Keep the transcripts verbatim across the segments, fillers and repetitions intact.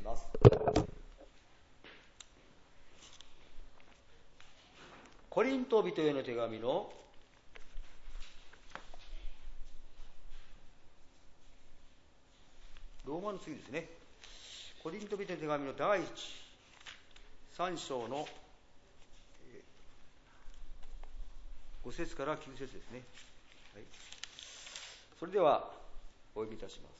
ます。コリント人への手紙のローマの次ですね。コリント人への手紙の第一三章のご節からきゅう節ですね。はい、それではお読みいたします。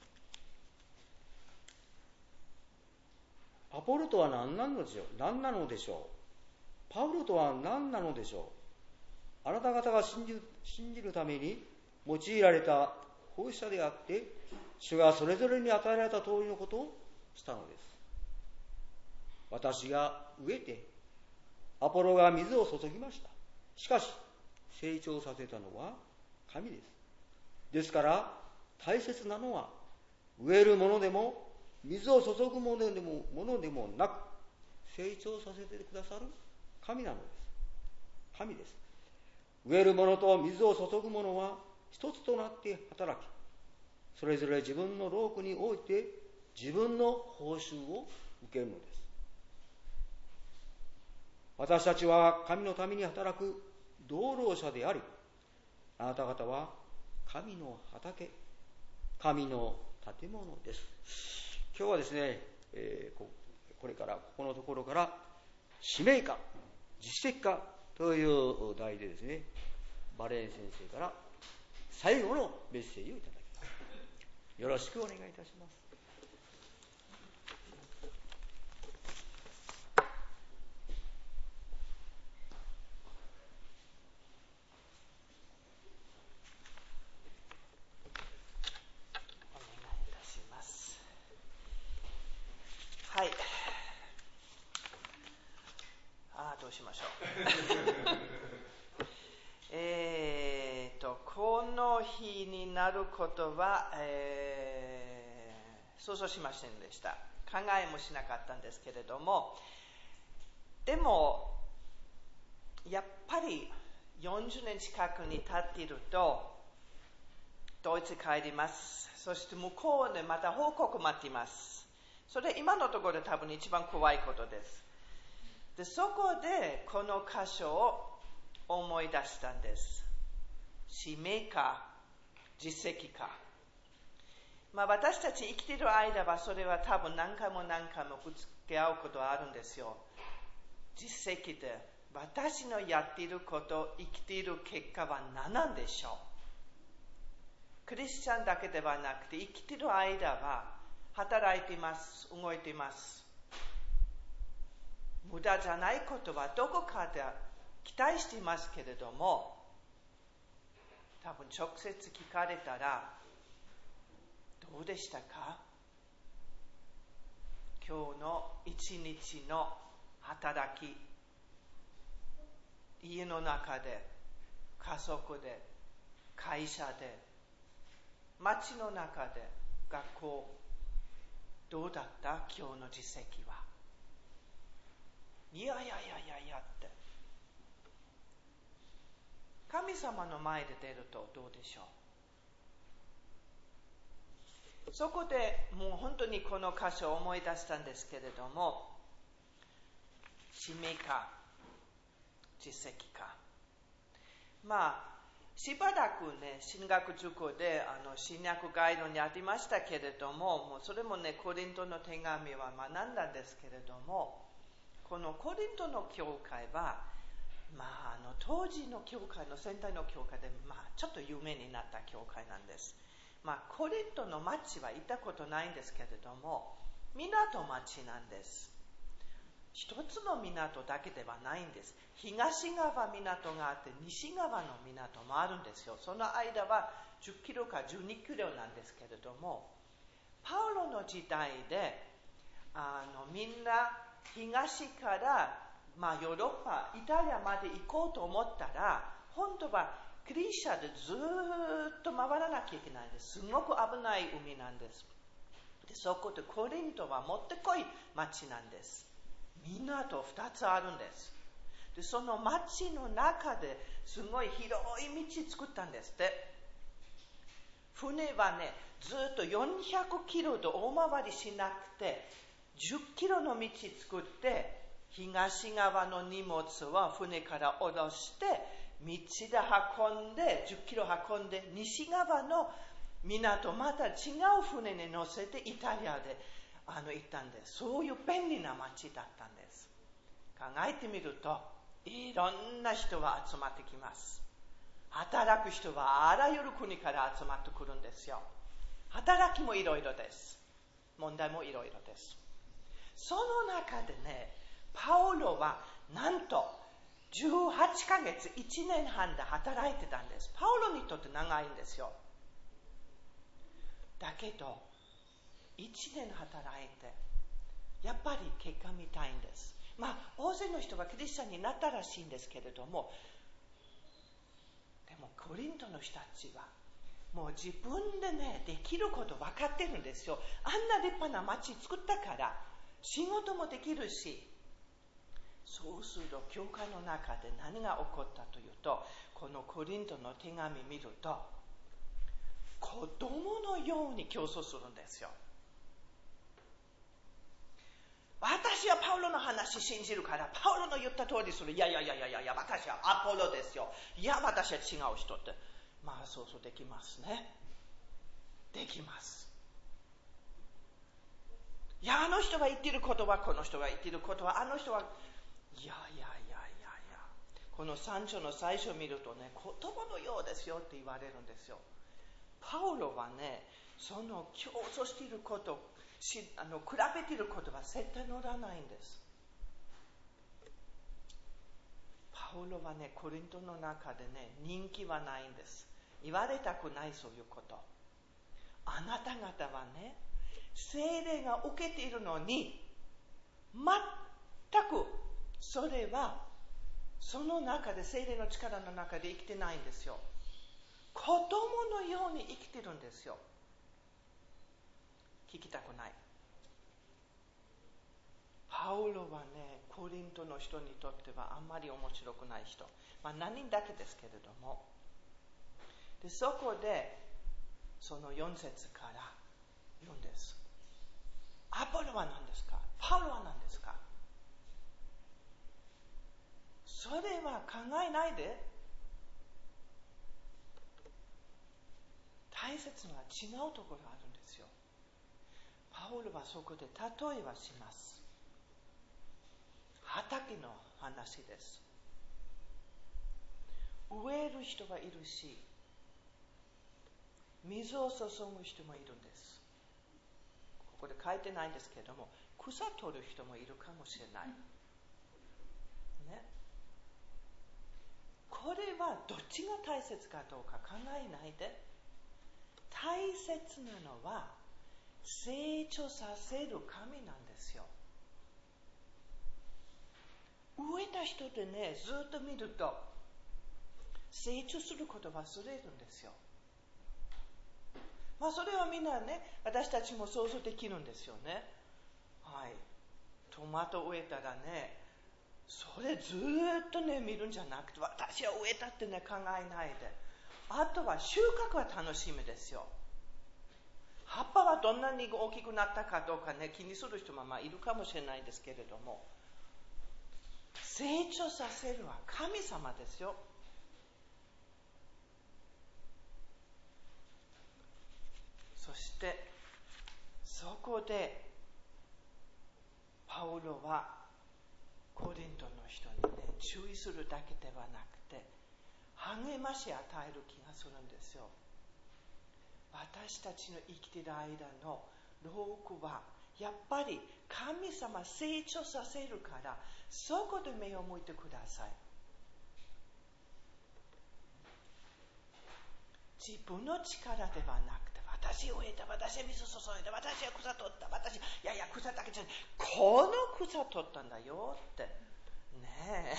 アポロとは何なのでしょう何なのでしょうパウロとは何なのでしょう。あなた方が信じる、信じるために用いられた奉仕者であって、主がそれぞれに与えられた通りのことをしたのです。私が植えて、アポロが水を注ぎました。しかし、成長させたのは神です。ですから、大切なのは、植えるものでも、水を注ぐものでも、ものでもなく、成長させてくださる神なのです。神です。植えるものと水を注ぐものは一つとなって働き、それぞれ自分の労苦において自分の報酬を受けるのです。私たちは神のために働く労働者であり、あなた方は神の畑、神の建物です。今日はですね、えー、これからここのところから使命感、実績化という題でですね、バレーン先生から最後のメッセージをいただきます。よろしくお願いいたします。 お願いいたします。はい。ああ、どうしましょう。えっと、この日になることは、えー、想像しませんでした。考えもしなかったんですけれども、でも、やっぱりよんじゅうねん近くに経っていると、ドイツ帰ります。そして向こうでまた報告待っています。それ今のところで多分一番怖いことです。で、そこでこの箇所を思い出したんです。使命か、実績か。まあ私たち生きている間はそれは多分何回も何回もぶつけ合うことはあるんですよ。実績で私のやっていること、生きている結果は何なんでしょう。クリスチャンだけではなくて生きている間は働いています、動いています。無駄じゃないことはどこかで期待していますけれども、多分直接聞かれたらどうでしたか。今日の一日の働き、家の中で、家族で、会社で、街の中で、学校、どうだった今日の実績は。いやいやいやいやいやって。神様の前で出るとどうでしょう。そこでもう本当にこの箇所を思い出したんですけれども、使命か実績か。まあしばらくね、神学塾であの新約ガイドにありましたけれども、もうそれもね、コリントの手紙は学んだんですけれども、このコリントの教会は、まあ、あの当時の教会の先代の教会で、まあ、ちょっと有名になった教会なんです。まあ、コリントの町は行ったことないんですけれども、港町なんです。一つの港だけではないんです。東側港があって西側の港もあるんですよ。その間はじゅっキロかじゅうにキロなんですけれども、パウロの時代であのみんな東から、まあ、ヨーロッパ、イタリアまで行こうと思ったら、本当はクリシャでずっと回らなきゃいけないんです。すごく危ない海なんです。で、そこでコリントはもってこい町なんです。港ふたつあるんです。で、その町の中ですごい広い道作ったんですって。船はね、ずっとよんひゃくキロで大回りしなくて、 じゅっキロの道作って、東側の荷物は船から下ろして、道で運んで、じゅっキロ運んで、西側の港、また違う船に乗せてイタリアであの行ったんです。そういう便利な町だったんです。考えてみると、いろんな人が集まってきます。働く人はあらゆる国から集まってくるんですよ。働きもいろいろです。問題もいろいろです。その中でね、パウロはなんとじゅうはちかげつ、いちねんはんで働いてたんです。パウロにとって長いんですよ。だけど、いちねん働いて、やっぱり結果見たいんです。まあ、大勢の人がクリスチャンになったらしいんですけれども、でもコリントの人たちは、もう自分でね、できること分かってるんですよ。あんな立派な町作ったから、仕事もできるし、そうすると、教会の中で何が起こったというと、このコリントの手紙見ると、子供のように競争するんですよ。私はパウロの話信じるから、パウロの言った通りする。いやいやいやいやいや、私はアポロですよ。いや、私は違う人って。まあ、そうそうできますね。できます。いや、あの人が言ってることは、この人が言ってることは、あの人は、いやいやいやいやいや。この三章の最初見るとね、子供のようですよって言われるんですよ。パウロはね、その競争していること、しあの比べていることは絶対乗らないんです。パウロはね、コリントの中でね、人気はないんです。言われたくない、そういうこと。あなた方はね、聖霊が受けているのに、全くそれはその中で、聖霊の力の中で生きてないんですよ。子供のように生きてるんですよ。聞きたくない。パウロはね、コリントの人にとってはあんまり面白くない人。まあ何人だけですけれども。で、そこで、そのよん節から言うんです。アポロは何ですか？パウロは何ですか？それは考えないで。大切な違うところがあるんですよ。パウロはそこで例えはします。畑の話です。植える人がいるし、水を注ぐ人もいるんです。ここで書いてないんですけれども、草取る人もいるかもしれない。ね。これはどっちが大切かどうか考えないで。大切なのは成長させる神なんですよ。植えた人でね、ずっと見ると成長すること忘れるんですよ。まあそれはみんなね、私たちも想像できるんですよね。はい。トマト植えたらね、それずっとね見るんじゃなくて、私は植えたってね考えないで。あとは収穫は楽しみですよ。葉っぱはどんなに大きくなったかどうかね、気にする人もまあいるかもしれないですけれども、成長させるは神様ですよ。そしてそこでパウロはコリントの人にね注意するだけではなくて励まし与える気がするんですよ。私たちの生きている間の労苦はやっぱり神様成長させるから、そこで目を向いてください。自分の力ではなくて、私を植えた、私は水注いだ、私は草取った、私、いやいや草だけじゃない、この草取ったんだよってねえ。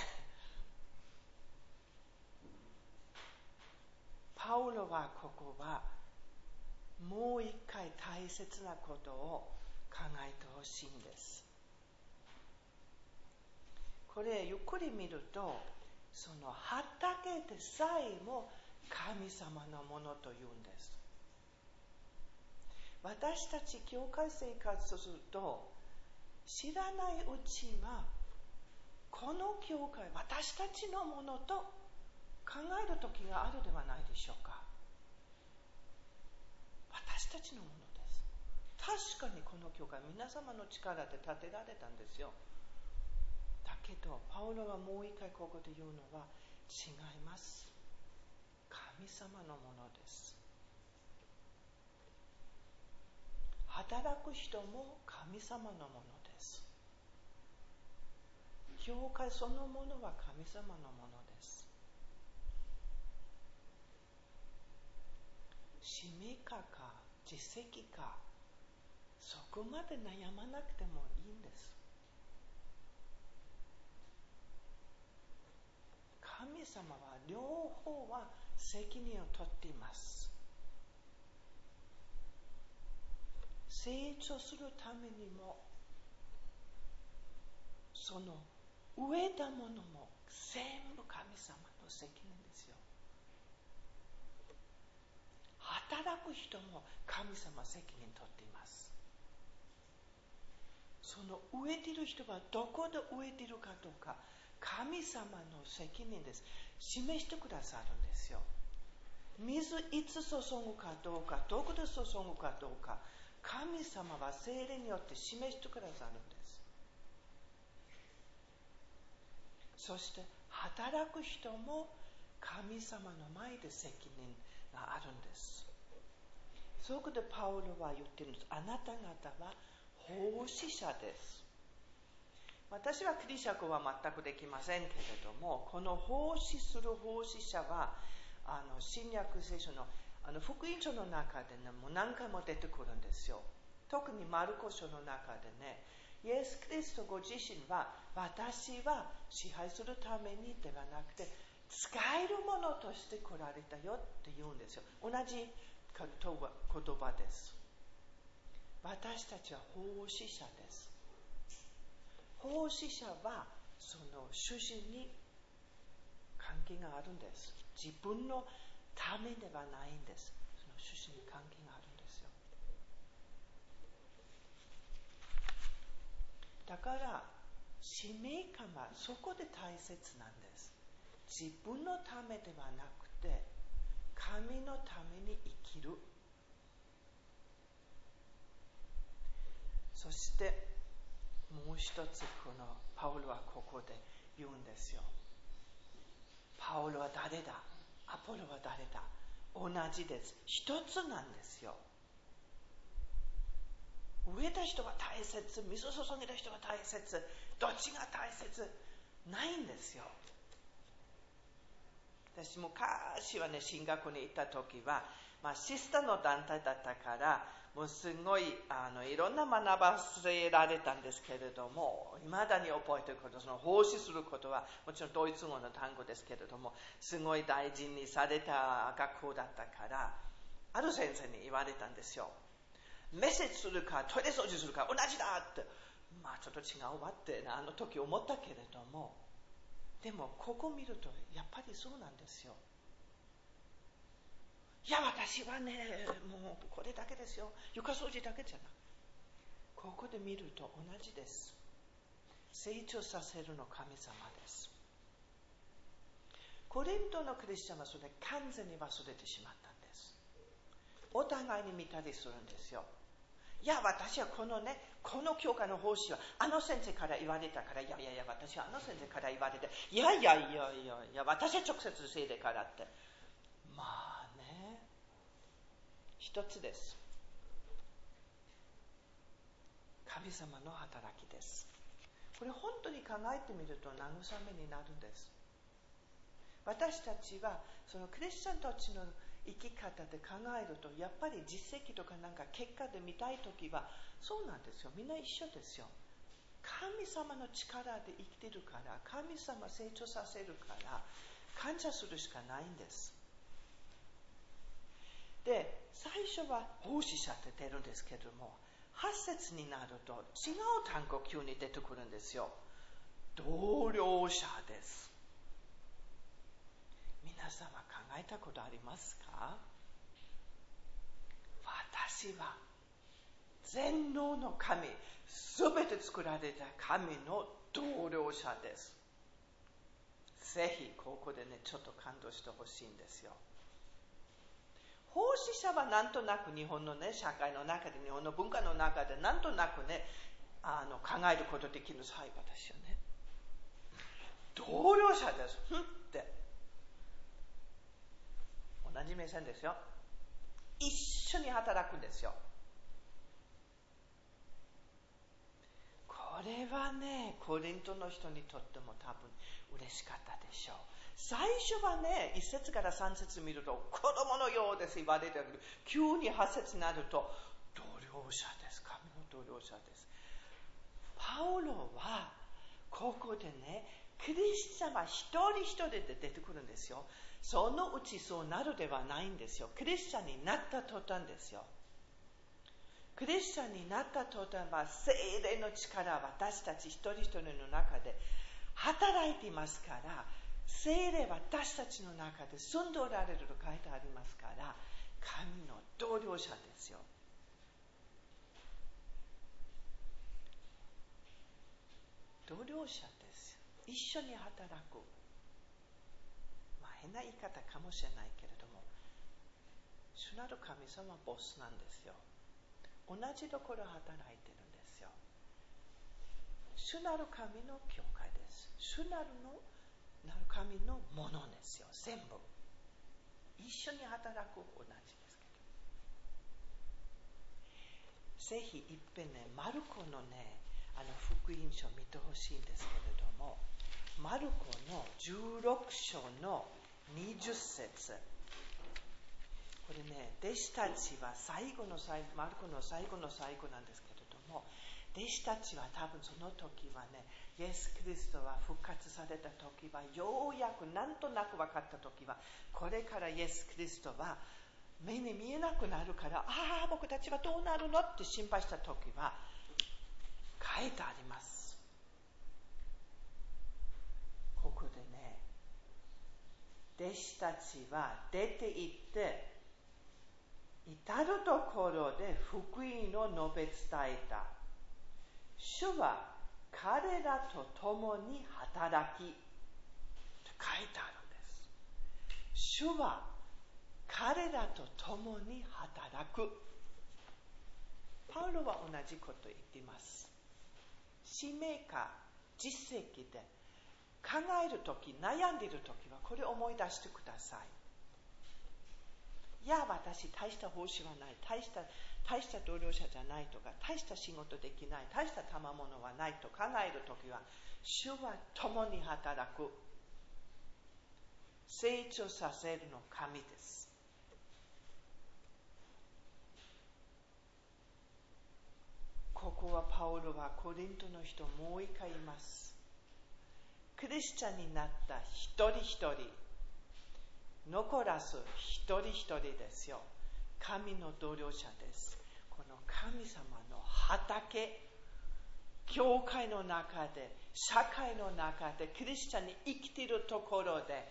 パウロはここはもう一回大切なことを考えてほしいんです。これゆっくり見ると、その畑でさえも神様のものというんです。私たち教会生活すると、 知らないうちはこの教会、私たちのものと考える時があるではないでしょうか。私たちのものです。確かにこの教会、皆様の力で建てられたんですよ。だけどパウロはもう一回ここで言うのは、違います。神様のものです。働く人も神様のものです。教会そのものは神様のものです。使命感か実績か、そこまで悩まなくてもいいんです。神様は両方は責任を取っています。成長するためにも、その植えたものも全部神様の責任ですよ。働く人も神様責任取っています。その植えている人はどこで植えているかどうか、神様の責任です。示してくださるんですよ。水いつ注ぐかどうか、どこで注ぐかどうか、神様は聖霊によって示してくださるんです。そして働く人も神様の前で責任があるんです。そこでパウロは言っているんです。あなた方は奉仕者です。私はクリシャコは全くできませんけれども、この奉仕する奉仕者はあの新約聖書のあの福音書の中でね、もう何回も出てくるんですよ。特にマルコ書の中でね、イエス・キリストご自身は、私は支配するためにではなくて、使えるものとして来られたよって言うんですよ。同じ言葉です。私たちは奉仕者です。奉仕者はその主人に関係があるんです。自分のためではないんです。その主人に関係があるんですよ。だから使命感はそこで大切なんです。自分のためではなくて神のために生きる。そしてもう一つ、このパウロはここで言うんですよ。パウロは誰だ、アポロは誰だ、同じです。一つなんですよ。植えた人は大切、水を注げた人は大切、どっちが大切ないんですよ。私昔はね、進学に行った時は、まあ、シスターの団体だったからもうすごいあのいろんな学ばせられたんですけれども、いまだに覚えていること、その奉仕することはもちろんドイツ語の単語ですけれども、すごい大事にされた学校だったから、ある先生に言われたんですよ。メッセージするかトイレ掃除するか同じだって。まあちょっと違うわってあの時思ったけれども、でもここ見るとやっぱりそうなんですよ。いや私はね、もうこれだけですよ、床掃除だけじゃない。ここで見ると同じです。成長させるの神様です。コリントのクリスチャンはそれ完全に忘れてしまったんです。お互いに見たりするんですよ。いや私はこのね、この教会の奉仕はあの先生から言われたから、いやいやいや私はあの先生から言われて、いやいやいやいやいや私は直接聖霊からって。まあね、一つです。神様の働きです。これ本当に考えてみると慰めになるんです。私たちはそのクリスチャンたちの生き方で考えると、やっぱり実績とかなんか結果で見たいときはそうなんですよ。みんな一緒ですよ。神様の力で生きてるから、神様成長させるから感謝するしかないんです。で、最初は奉仕者って出るんですけども、はち節になると違う単語急に出てくるんですよ。同僚者です。皆様考えたことありますか？私は全能の神、すべて作られた神の同僚者です。ぜひここでね、ちょっと感動してほしいんですよ。奉仕者はなんとなく日本のね、社会の中で、日本の文化の中で、なんとなくね、あの考えることできる裁判ですよね。同僚者です。ふんって。同じ目線ですよ。一緒に働くんですよ。これはね、コリントの人にとっても多分嬉しかったでしょう。最初はね、一節から三節見ると、子供のようです言われてるけど、急に八節になると、同僚者です。神の同僚者です。パウロは、ここでね、クリスチャンは一人一人で出てくるんですよ。そのうちそうなるではないんですよ。クリスチャンになった途端ですよ。クリスチャンになった途端は、聖霊の力は私たち一人一人の中で働いていますから、聖霊は私たちの中で住んでおられると書いてありますから、神の同僚者ですよ。同僚者です。一緒に働く。まあ変な言い方かもしれないけれども、主なる神様はボスなんですよ。同じところ働いてるんですよ。主なる神の教会です。主なるのなる神のものですよ。全部一緒に働く。同じですけど、ぜひいっぺんね、マルコのね、あの福音書を見てほしいんですけれども、マルコのじゅうろく章のにじゅっ節、これね、弟子たちは最後の最後、マルコの最後の最後なんですけれども、弟子たちは多分その時はね、イエス・キリストは復活された時は、ようやくなんとなく分かった時は、これからイエス・キリストは目に見えなくなるから、ああ僕たちはどうなるのって心配した時は書いてあります。ここでね、弟子たちは出て行って至るところで福音を述べ伝えた。主は彼らと共に働き、と書いてあるんです。主は彼らと共に働く。パウロは同じことを言っています。使命か実績で考えるとき、悩んでいるときはこれを思い出してください。いや、私大した報酬はない、大した大した同僚者じゃないとか、大した仕事できない、大した賜物はないと考えるときは、主は共に働く。成長させるの神です。ここはパウロはコリントの人もう一回言います。クリスチャンになった一人一人、残らす一人一人ですよ。神の同僚者です。この神様の畑、教会の中で、社会の中で、クリスチャンに生きているところで、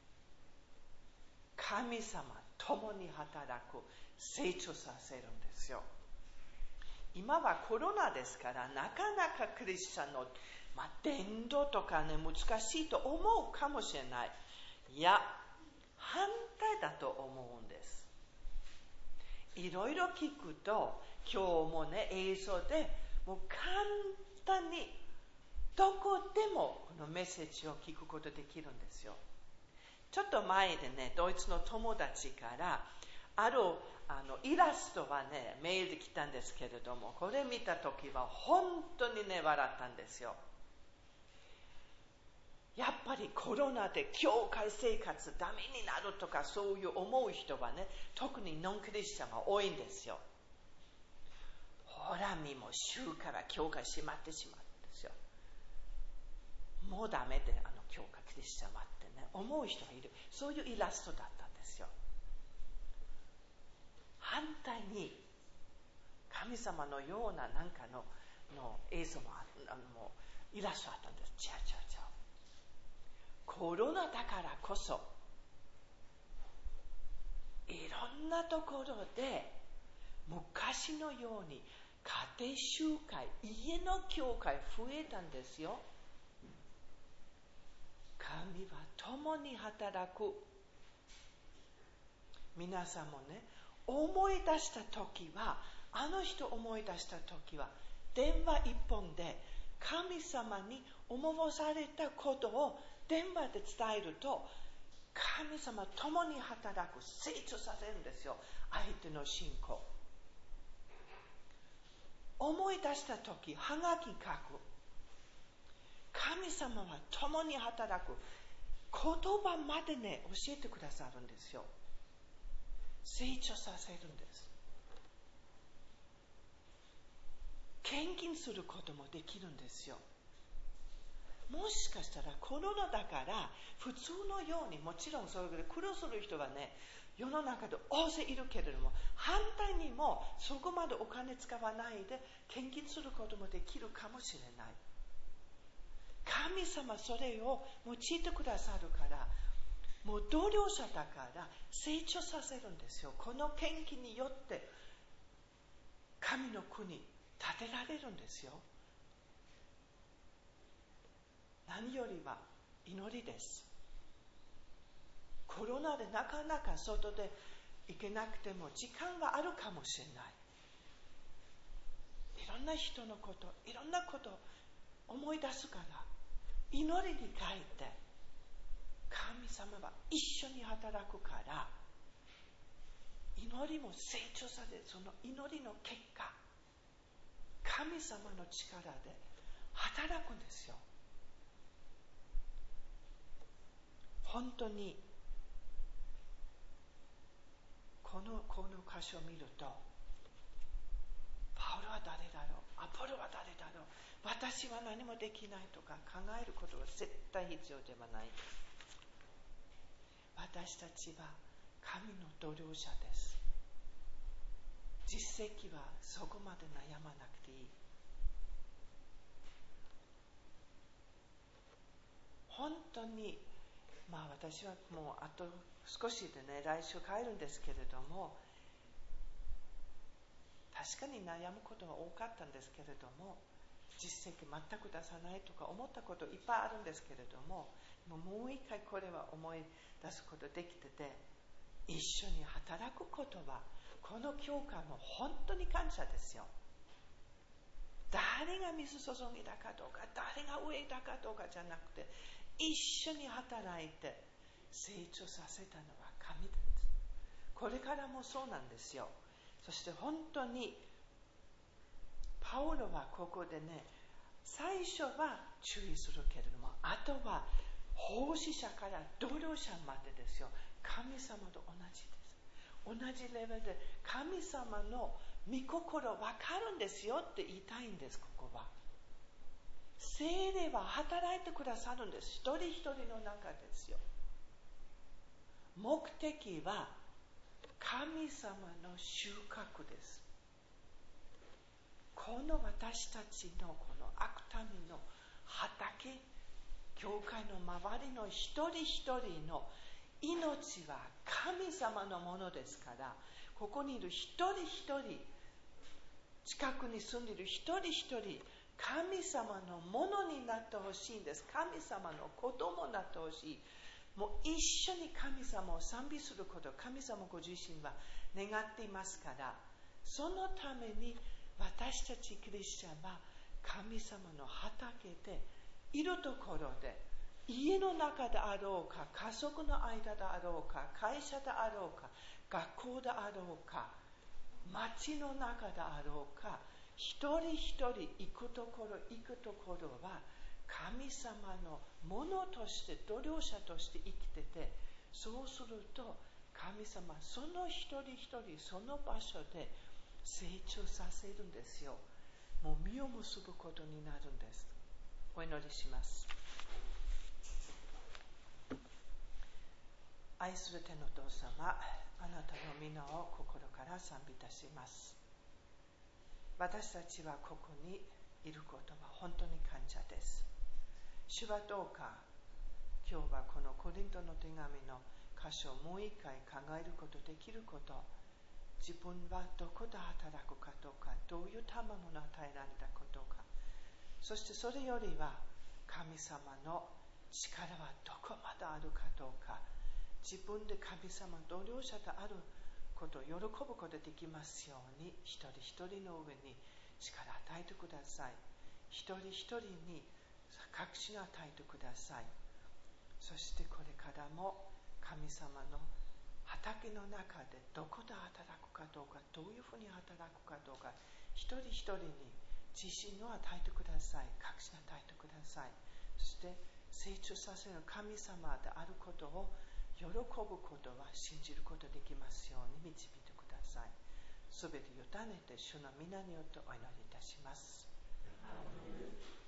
神様共に働く、成長させるんですよ。今はコロナですから、なかなかクリスチャンの、まあ、伝道とかね、難しいと思うかもしれない。いや、反対だと思うんです。いろいろ聞くと、今日もね、映像でもう簡単にどこでもこのメッセージを聞くことできるんですよ。ちょっと前でね、ドイツの友達からあるあのイラストはね、メールで来たんですけれども、これ見たときは本当にね、笑ったんですよ。やっぱりコロナで教会生活ダメになるとかそういう思う人はね、特にノンクリスチャンが多いんですよ。ほら見も週から教会閉まってしまうんですよ。もうダメであの教会クリスチャンはってね、思う人がいる。そういうイラストだったんですよ。反対に神様のようななんかのの映像もああのイラストあったんです。違う違う違う。コロナだからこそいろんなところで昔のように家庭集会、家の教会増えたんですよ。神は共に働く。皆さんもね、思い出したときは、あの人思い出したときは、電話一本で神様に思わされたことを電話で伝えると、神様共に働く、成長させるんですよ、相手の信仰。思い出したとき、はがき書く。神様は共に働く。言葉までね、教えてくださるんですよ。成長させるんです。献金することもできるんですよ。もしかしたらコロナだから普通のように、もちろんそういうことで苦労する人はね、世の中で大勢いるけれども、反対にもそこまでお金使わないで献金することもできるかもしれない。神様それを用いてくださるから、もう同僚者だから成長させるんですよ。この献金によって神の国建てられるんですよ。何よりは祈りです。コロナでなかなか外で行けなくても時間はあるかもしれない。いろんな人のこと、いろんなことを思い出すから、祈りに書いて、神様は一緒に働くから、祈りも成長される。その祈りの結果、神様の力で働くんですよ。本当にこのこの箇所を見ると、パウロは誰だろう、アポロは誰だろう、私は何もできないとか考えることは絶対必要ではない。私たちは神の同僚者です。実績はそこまで悩まなくていい。本当に、まあ私はもうあと少しでね、来週帰るんですけれども、確かに悩むことが多かったんですけれども、実績全く出さないとか思ったこといっぱいあるんですけれども、もう一回これは思い出すことできてて、一緒に働くことはこの教会も本当に感謝ですよ。誰が水注ぎだかどうか、誰が上だかどうかじゃなくて、一緒に働いて成長させたのは神です。これからもそうなんですよ。そして本当にパウロはここでね、最初は注意するけれども、あとは奉仕者から同僚者までですよ。神様と同じです。同じレベルで神様の御心分かるんですよって言いたいんです。ここは聖霊は働いてくださるんです。一人一人の中ですよ。目的は神様の収穫です。この私たちのこの悪民の畑、教会の周りの一人一人の命は神様のものですから、ここにいる一人一人、近くに住んでいる一人一人、神様のものになってほしいんです。神様の子供になってほしい。もう一緒に神様を賛美すること、神様ご自身は願っていますから、そのために私たちクリスチャンは神様の畑でいるところで、家の中であろうか、家族の間であろうか、会社であろうか、学校であろうか、町の中であろうか、一人一人行くところ行くところは神様のものとして同僚者として生きてて、そうすると神様その一人一人その場所で成長させるんですよ。もう実を結ぶことになるんです。お祈りします。愛する天のお父様、あなたの皆を心から賛美いたします。私たちはここにいることは本当に感謝です。主はどうか今日はこのコリントの手紙の箇所をもう一回考えることできること、 自分はどこで働くかどうか、どういう賜物を与えられたことか、そしてそれよりは神様の力はどこまであるかどうか、自分で神様同僚者であることを喜ぶことができますように、一人一人の上に力を与えてください。一人一人に確信を与えてください。そしてこれからも神様の畑の中でどこで働くかどうか、どういうふうに働くかどうか、一人一人に自信を与えてください。確信を与えてください。そして成長させる神様であることを喜ぶことは信じることができますように導いてください。すべて委ねて主の皆によってお祈りいたします。